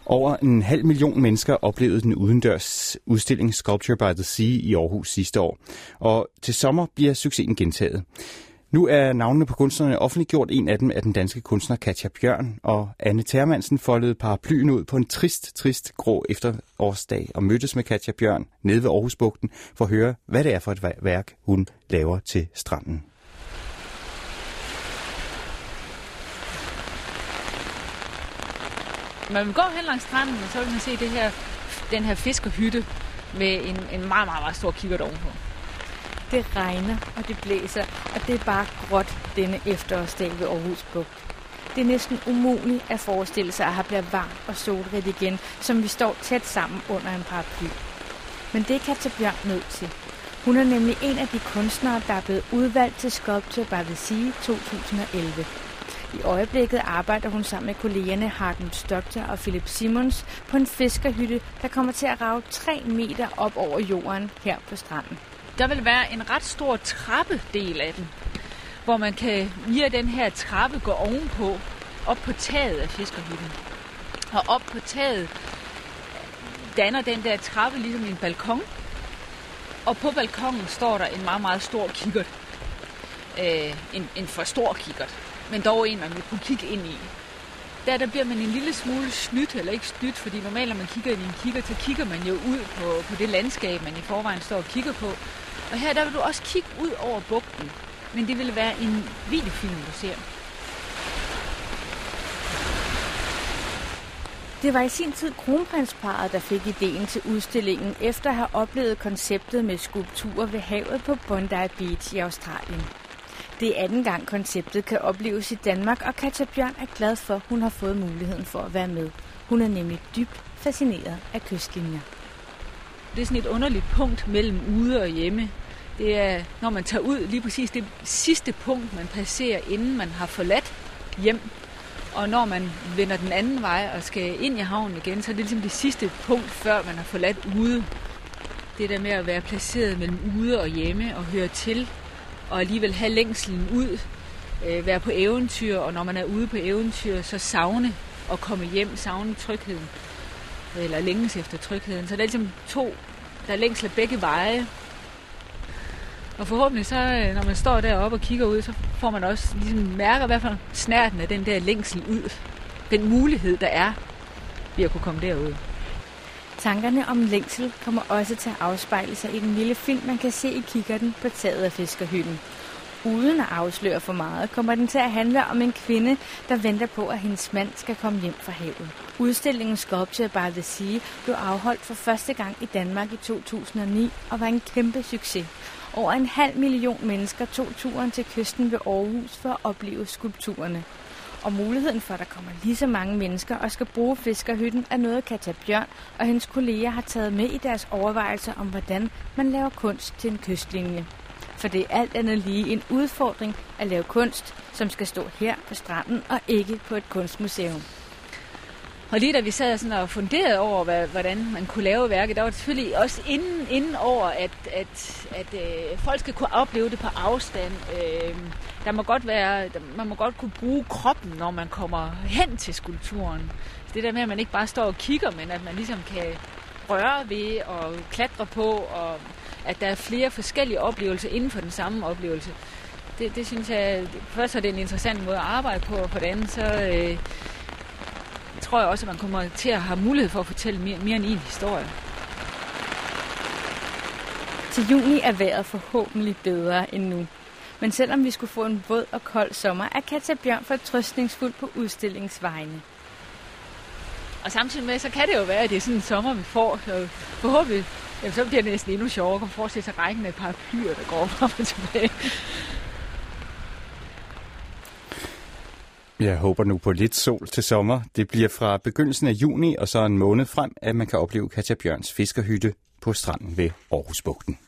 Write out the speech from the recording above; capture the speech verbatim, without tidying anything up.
Over en halv million mennesker oplevede den udendørs udstilling Sculpture by the Sea i Aarhus sidste år. Og til sommer bliver succesen gentaget. Nu er navnene på kunstnerne offentliggjort. En af dem er den danske kunstner Katja Bjørn, og Anne Termansen foldede paraplyen ud på en trist, trist grå efterårsdag og mødtes med Katja Bjørn nede ved Aarhusbugten for at høre, hvad det er for et værk, hun laver til stranden. Man går hen langs stranden, og så vil man se det her, den her fiskerhytte med en, en meget, meget, meget stor kikkert ovenpå. Det regner, og det blæser, og det er bare gråt denne efterårsdag ved Aarhus Bugt. Det er næsten umuligt at forestille sig, at her bliver varmt og solrigt igen, som vi står tæt sammen under en paraply. Men det er Katja Bjørn nødt til. Hun er nemlig en af de kunstnere, der er blevet udvalgt til Sculpture by the Sea to tusind og elleve. I øjeblikket arbejder hun sammen med kollegerne Harden Stockter og Philip Simons på en fiskerhytte, der kommer til at rage tre meter op over jorden her på stranden. Der vil være en ret stor trappedel af den, hvor man kan via den her trappe gå ovenpå, op på taget af fiskerhytten. Og op på taget danner den der trappe ligesom en balkon. Og på balkonen står der en meget, meget stor kikkert. Øh, en, en for stor kikkert, men dog en, man vil kunne kigge ind i. Der, der bliver man en lille smule snydt, eller ikke snydt, fordi normalt, når man kigger ind i en kikkert, så kigger man jo ud på, på det landskab, man i forvejen står og kigger på. Og her, der vil du også kigge ud over bugten, men det vil være en videofilm, du ser. Det var i sin tid kronprinsparret, der fik ideen til udstillingen, efter at have oplevet konceptet med skulpturer ved havet på Bondi Beach i Australien. Det er anden gang konceptet kan opleves i Danmark, og Katja Bjørn er glad for, at hun har fået muligheden for at være med. Hun er nemlig dybt fascineret af kystlinjer. Det er sådan et underligt punkt mellem ude og hjemme. Det er, når man tager ud, lige præcis det sidste punkt, man passerer, inden man har forladt hjem. Og når man vender den anden vej og skal ind i havnen igen, så er det ligesom det sidste punkt, før man har forladt ude. Det der med at være placeret mellem ude og hjemme og høre til, og alligevel have længslen ud, øh, være på eventyr, og når man er ude på eventyr, så savne at komme hjem, savne trygheden, eller længes efter trygheden. Så det er ligesom to, der er længsel begge veje. Og forhåbentlig så, når man står deroppe og kigger ud, så får man også ligesom mærker i hvert fald snærten af den der længsel ud. Den mulighed, der er ved at kunne komme derud. Tankerne om længsel kommer også til at afspejle sig i den lille film, man kan se i kikkerten på taget af fiskerhytten. Uden at afsløre for meget, kommer den til at handle om en kvinde, der venter på, at hendes mand skal komme hjem fra havet. Udstillingen Sculpture by the Sea blev afholdt for første gang i Danmark i to tusind og ni og var en kæmpe succes. Over en halv million mennesker tog turen til kysten ved Aarhus for at opleve skulpturerne. Og muligheden for, at der kommer lige så mange mennesker og skal bruge fiskerhytten, er noget, Katja Bjørn og hendes kolleger har taget med i deres overvejelser om, hvordan man laver kunst til en kystlinje. For det er alt andet lige en udfordring at lave kunst, som skal stå her på stranden og ikke på et kunstmuseum. Og lige da vi sad sådan og funderede over, hvad, hvordan man kunne lave værket, der var det selvfølgelig også inden, inden over, at, at, at øh, folk skal kunne opleve det på afstand. Øh, der må godt være, der, man må godt kunne bruge kroppen, når man kommer hen til skulpturen. Det der med, at man ikke bare står og kigger, men at man ligesom kan røre ved og klatre på, og at der er flere forskellige oplevelser inden for den samme oplevelse. Det, det synes jeg, først er det en interessant måde at arbejde på, og på det andet, så øh, tror jeg også, at man kommer til at have mulighed for at fortælle mere, mere end en historie. Til juni er vejret forhåbentlig bedre end nu. Men selvom vi skulle få en våd og kold sommer, er Katja Bjørn fortrøstningsfuld på udstillingsvejene. Og samtidig med, så kan det jo være, at det er sådan en sommer, vi får. Så forhåbentlig, jamen, så bliver det næsten endnu sjovere. Kan forestille sig rækken af paraplyer, der går frem og tilbage. Jeg håber nu på lidt sol til sommer. Det bliver fra begyndelsen af juni og så en måned frem, at man kan opleve Katja Bjørns fiskerhytte på stranden ved Aarhusbugten.